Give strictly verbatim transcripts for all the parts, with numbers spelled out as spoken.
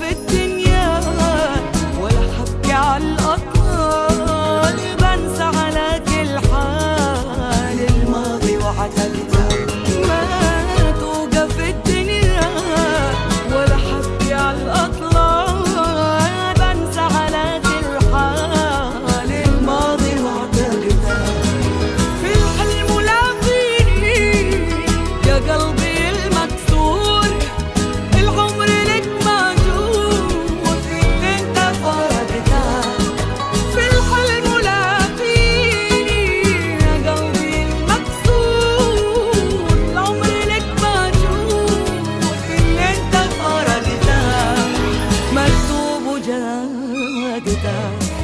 في الدنيا ولا حبكي على الأطلال، بنسى على كل حال الماضي وعتقده. ما توقف في الدنيا ولا حبكي على الأطلال، بنسى على كل حال الماضي وعتقده. في الحلم ولا فيني يا قلبي المكسور، العمر لك موجود انت فرقته. في الحلم ولا فيني يا قلبي المكسور، العمر لك موجود انت فرقته. مكتوب وجاقته.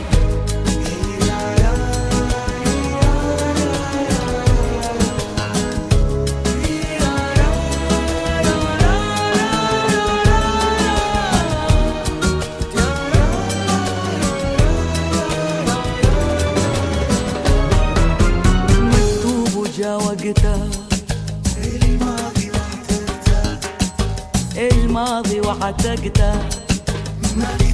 جا وقته الماضي وعتقته، الماضي وعتقته.